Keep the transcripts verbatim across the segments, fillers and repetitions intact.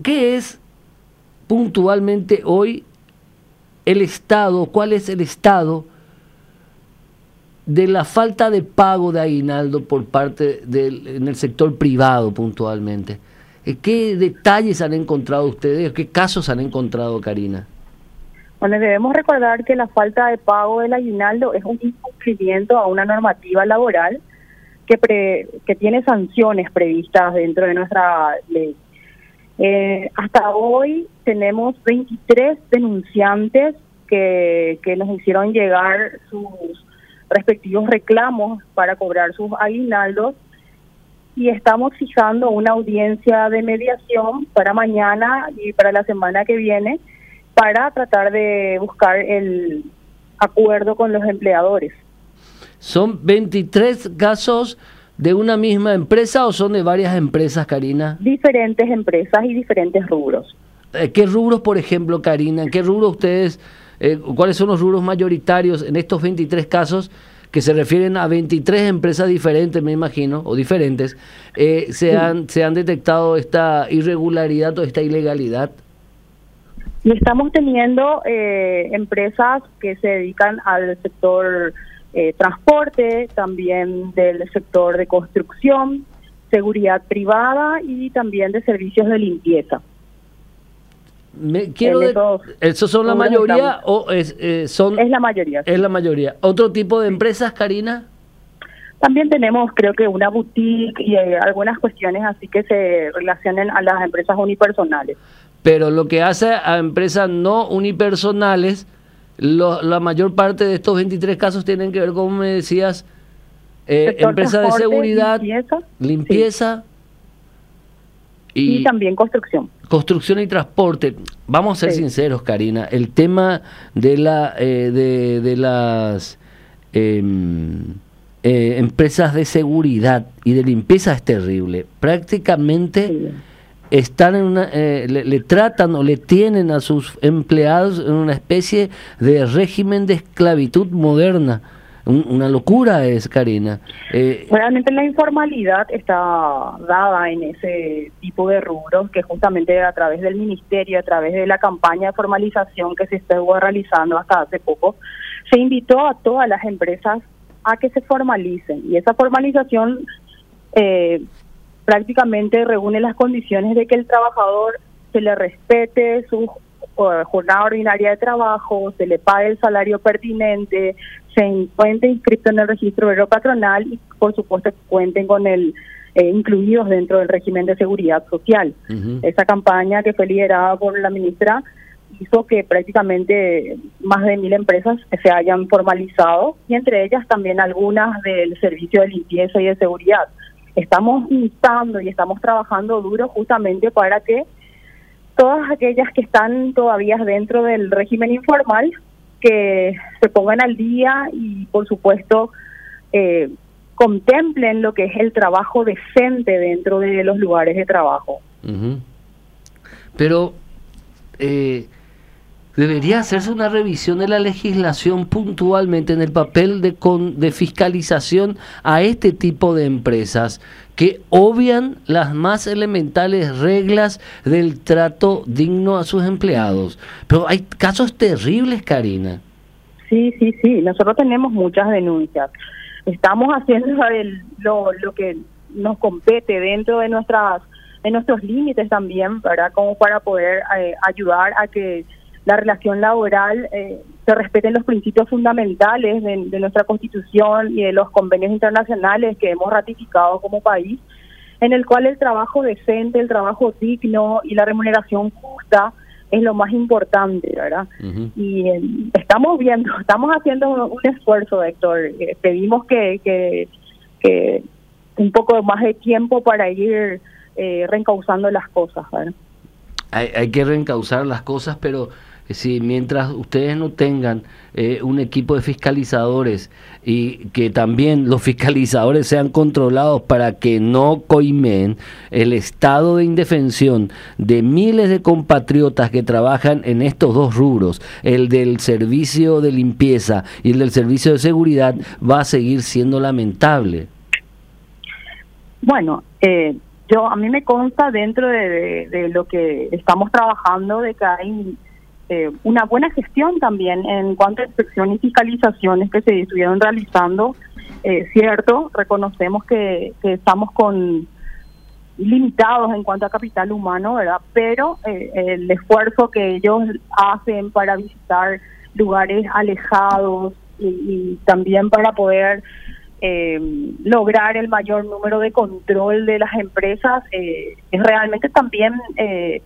¿qué es puntualmente hoy el estado, cuál es el estado de la falta de pago de aguinaldo por parte del en el sector privado puntualmente? ¿Qué detalles han encontrado ustedes? ¿Qué casos han encontrado, Karina? Bueno, debemos recordar que la falta de pago del aguinaldo es un incumplimiento a una normativa laboral que, pre, que tiene sanciones previstas dentro de nuestra ley. Eh, hasta hoy tenemos veintitrés denunciantes que, que nos hicieron llegar sus respectivos reclamos para cobrar sus aguinaldos, y estamos fijando una audiencia de mediación para mañana y para la semana que viene para tratar de buscar el acuerdo con los empleadores. ¿Son veintitrés casos de una misma empresa o son de varias empresas, Karina? Diferentes empresas y diferentes rubros. ¿Qué rubros, por ejemplo, Karina? ¿En qué rubros ustedes, eh, cuáles son los rubros mayoritarios en estos veintitrés casos que se refieren a veintitrés empresas diferentes, me imagino, o diferentes, eh, se, sí. han, se han detectado esta irregularidad o esta ilegalidad? Y estamos teniendo eh, empresas que se dedican al sector eh, transporte, también del sector de construcción, seguridad privada y también de servicios de limpieza. Me quiero de, ¿Esos son la mayoría estamos, o es, eh, son? Es la mayoría. Sí. Es la mayoría. ¿Otro tipo de empresas, Karina? También tenemos, creo que una boutique y eh, algunas cuestiones así que se relacionen a las empresas unipersonales. Pero lo que hace a empresas no unipersonales, lo, la mayor parte de estos veintitrés casos tienen que ver, como me decías, eh, empresas de seguridad, limpieza, limpieza sí. y, y también construcción. Construcción y transporte. Vamos a ser sí. sinceros, Karina, el tema de la eh, de, de las eh, eh, empresas de seguridad y de limpieza es terrible. Prácticamente sí. están en una eh, le, le tratan o le tienen a sus empleados en una especie de régimen de esclavitud moderna. Un, una locura es, Karina. Eh, Realmente la informalidad está dada en ese tipo de rubros, que justamente a través del ministerio, a través de la campaña de formalización que se estuvo realizando hasta hace poco, se invitó a todas las empresas a que se formalicen, y esa formalización eh, prácticamente reúne las condiciones de que el trabajador se le respete su jornada ordinaria de trabajo, se le pague el salario pertinente, se encuentre inscrito en el registro obrero patronal y por supuesto cuenten con el eh, incluidos dentro del régimen de seguridad social. Uh-huh. Esa campaña que fue liderada por la ministra hizo que prácticamente más de mil empresas se hayan formalizado, y entre ellas también algunas del servicio de limpieza y de seguridad. Estamos instando y estamos trabajando duro justamente para que todas aquellas que están todavía dentro del régimen informal que se pongan al día y por supuesto eh, contemplen lo que es el trabajo decente dentro de los lugares de trabajo. Uh-huh. Pero eh, debería hacerse una revisión de la legislación puntualmente en el papel de, con, de fiscalización a este tipo de empresas que obvian las más elementales reglas del trato digno a sus empleados. Pero hay casos terribles, Karina. Sí, sí, sí. Nosotros tenemos muchas denuncias. Estamos haciendo el, lo, lo que nos compete dentro de nuestras de nuestros límites también, ¿verdad? Como para poder eh, ayudar a que la relación laboral eh, se respeten los principios fundamentales de, de nuestra Constitución y de los convenios internacionales que hemos ratificado como país, en el cual el trabajo decente, el trabajo digno y la remuneración justa es lo más importante, ¿verdad? Uh-huh. Y eh, estamos viendo, estamos haciendo un esfuerzo, Héctor. Eh, pedimos que, que, que un poco más de tiempo para ir eh, reencauzando las cosas, ¿verdad? Hay, hay que reencauzar las cosas, pero si mientras ustedes no tengan eh, un equipo de fiscalizadores y que también los fiscalizadores sean controlados para que no coimeen el estado de indefensión de miles de compatriotas que trabajan en estos dos rubros, el del servicio de limpieza y el del servicio de seguridad, va a seguir siendo lamentable. Bueno, eh, yo a mí me consta dentro de, de, de lo que estamos trabajando de que hay eh, una buena gestión también en cuanto a inspección y fiscalizaciones que se estuvieron realizando. Eh, cierto, reconocemos que, que estamos con limitados en cuanto a capital humano, ¿verdad? Pero eh, el esfuerzo que ellos hacen para visitar lugares alejados y, y también para poder eh, lograr el mayor número de control de las empresas, eh, es realmente también eh,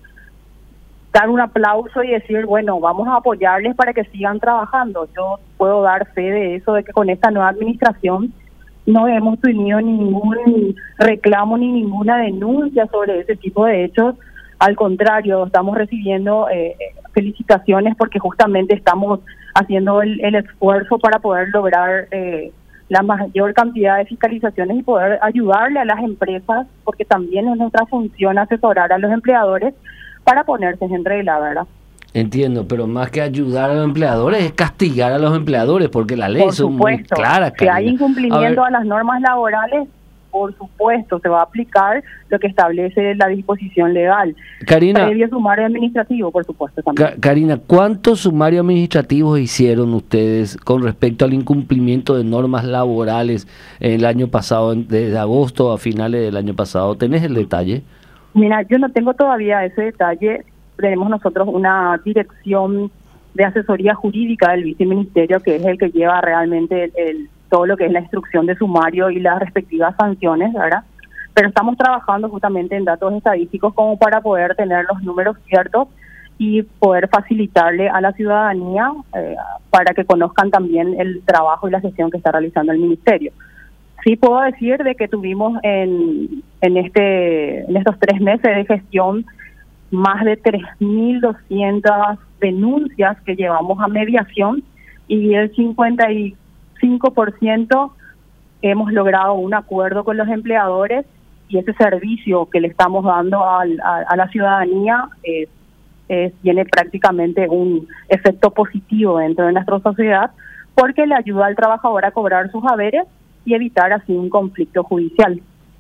dar un aplauso y decir, bueno, vamos a apoyarles para que sigan trabajando. Yo puedo dar fe de eso, de que con esta nueva administración no hemos tenido ningún reclamo ni ninguna denuncia sobre ese tipo de hechos. Al contrario, estamos recibiendo eh, felicitaciones porque justamente estamos haciendo el, el esfuerzo para poder lograr eh, la mayor cantidad de fiscalizaciones y poder ayudarle a las empresas, porque también es nuestra función asesorar a los empleadores para ponerse en regla, ¿verdad? Entiendo, pero más que ayudar a los empleadores es castigar a los empleadores, porque la ley por es muy clara. Si hay incumplimiento a, a las normas laborales, por supuesto, se va a aplicar lo que establece la disposición legal. Karina, previo sumario administrativo, por supuesto, también. Ka Karina, ¿cuántos sumarios administrativos hicieron ustedes con respecto al incumplimiento de normas laborales el año pasado, desde agosto a finales del año pasado? ¿Tenés el detalle? Mira, yo no tengo todavía ese detalle. Tenemos nosotros una dirección de asesoría jurídica del viceministerio, que es el que lleva realmente el, el todo lo que es la instrucción de sumario y las respectivas sanciones, ¿verdad? Pero estamos trabajando justamente en datos estadísticos como para poder tener los números ciertos y poder facilitarle a la ciudadanía eh, para que conozcan también el trabajo y la gestión que está realizando el ministerio. Sí puedo decir de que tuvimos en, en, este, en estos tres meses de gestión más de tres mil doscientas denuncias que llevamos a mediación y el cincuenta y cinco por ciento hemos logrado un acuerdo con los empleadores, y ese servicio que le estamos dando al, a, a la ciudadanía eh, eh, tiene prácticamente un efecto positivo dentro de nuestra sociedad, porque le ayuda al trabajador a cobrar sus haberes y evitar así un conflicto judicial.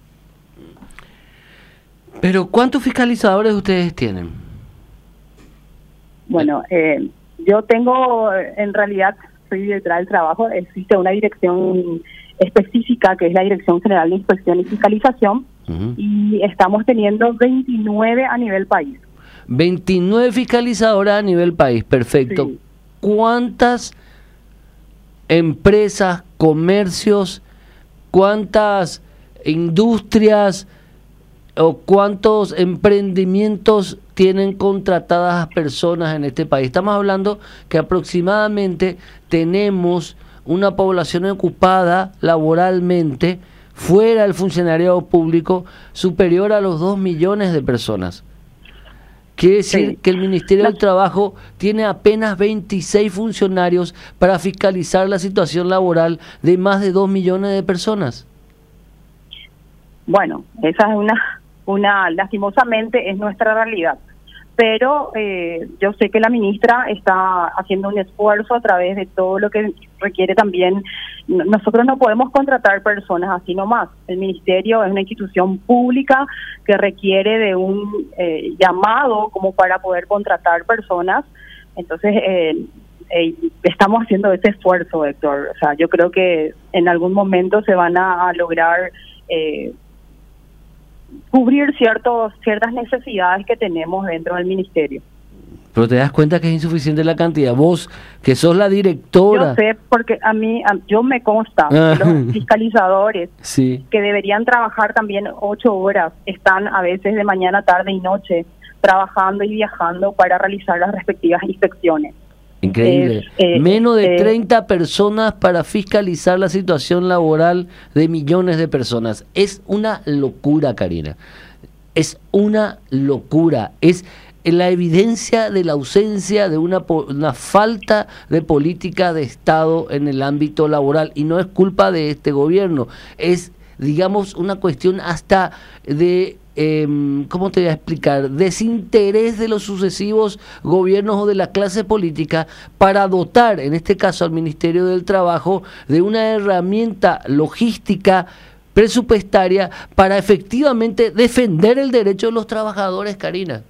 Pero ¿cuántos fiscalizadores ustedes tienen? Bueno, eh, yo tengo, en realidad, soy detrás del trabajo, existe una dirección específica que es la Dirección General de Inspección y Fiscalización, uh-huh. y estamos teniendo veintinueve a nivel país. veintinueve fiscalizadoras a nivel país, perfecto. Sí. ¿Cuántas empresas, comercios, cuántas industrias o cuántos emprendimientos tienen contratadas personas en este país? Estamos hablando que aproximadamente tenemos una población ocupada laboralmente fuera del funcionariado público superior a los dos millones de personas. Quiere decir sí. que el Ministerio del Trabajo tiene apenas veintiséis funcionarios para fiscalizar la situación laboral de más de dos millones de personas. Bueno, esa es una, una lastimosamente es nuestra realidad. Pero eh, yo sé que la ministra está haciendo un esfuerzo a través de todo lo que requiere también. Nosotros no podemos contratar personas así nomás. El ministerio es una institución pública que requiere de un eh, llamado como para poder contratar personas. Entonces, eh, eh, estamos haciendo ese esfuerzo, Héctor. O sea, yo creo que en algún momento se van a, a lograr Eh, cubrir ciertos ciertas necesidades que tenemos dentro del ministerio. Pero te das cuenta que es insuficiente la cantidad. Vos, que sos la directora. Yo sé, porque a mí, a, yo me consta, ah. los fiscalizadores sí. que deberían trabajar también ocho horas, están a veces de mañana, tarde y noche, trabajando y viajando para realizar las respectivas inspecciones. Increíble. Eh, eh, Menos de eh, treinta personas para fiscalizar la situación laboral de millones de personas. Es una locura, Karina. Es una locura. Es la evidencia de la ausencia de una, una falta de política de Estado en el ámbito laboral. Y no es culpa de este gobierno. Es, digamos, una cuestión hasta de... Eh, ¿cómo te voy a explicar? Desinterés de los sucesivos gobiernos o de la clase política para dotar, en este caso al Ministerio del Trabajo, de una herramienta logística presupuestaria para efectivamente defender el derecho de los trabajadores, Karina.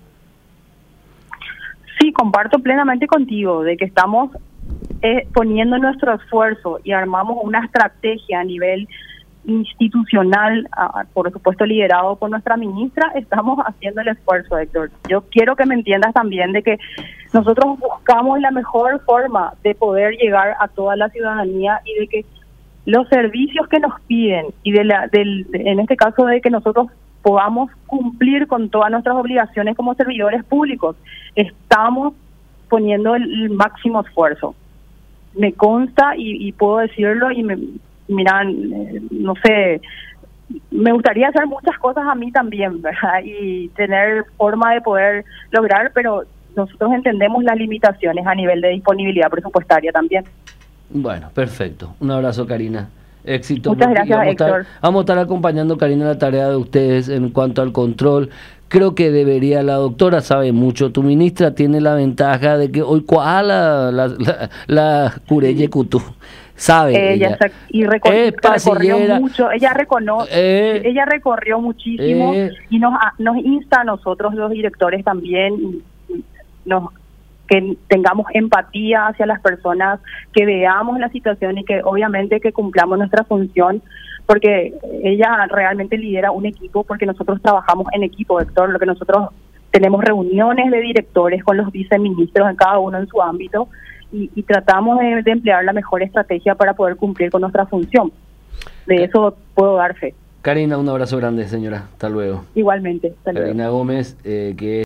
Sí, comparto plenamente contigo de que estamos eh, poniendo nuestro esfuerzo y armamos una estrategia a nivel institucional, uh, por supuesto liderado por nuestra ministra. Estamos haciendo el esfuerzo, Héctor. Yo quiero que me entiendas también de que nosotros buscamos la mejor forma de poder llegar a toda la ciudadanía y de que los servicios que nos piden y de la, del, de, en este caso de que nosotros podamos cumplir con todas nuestras obligaciones como servidores públicos, estamos poniendo el, el máximo esfuerzo. Me consta y, y puedo decirlo y me miran, eh, no sé, me gustaría hacer muchas cosas a mí también, ¿verdad? Y tener forma de poder lograr, pero nosotros entendemos las limitaciones a nivel de disponibilidad presupuestaria también. Bueno, perfecto. Un abrazo, Karina. Éxito. Muchas gracias, vamos Héctor. A estar, vamos a estar acompañando, Karina, la tarea de ustedes en cuanto al control. Creo que debería, la doctora sabe mucho, tu ministra tiene la ventaja de que hoy cuala la, la, la Cureye Cutú. Sabe ella, ella. Y recor eh, recorrió mucho, ella reconoce, eh, ella recorrió muchísimo eh, y nos nos insta a nosotros los directores también, nos que tengamos empatía hacia las personas, que veamos la situación y que obviamente que cumplamos nuestra función, porque ella realmente lidera un equipo, porque nosotros trabajamos en equipo, Héctor. Lo que nosotros tenemos reuniones de directores con los viceministros en cada uno en su ámbito y, y tratamos de, de emplear la mejor estrategia para poder cumplir con nuestra función. De eso puedo dar fe. Karina, un abrazo grande, señora. Hasta luego. Igualmente. Hasta luego. Karina Gómez, eh, que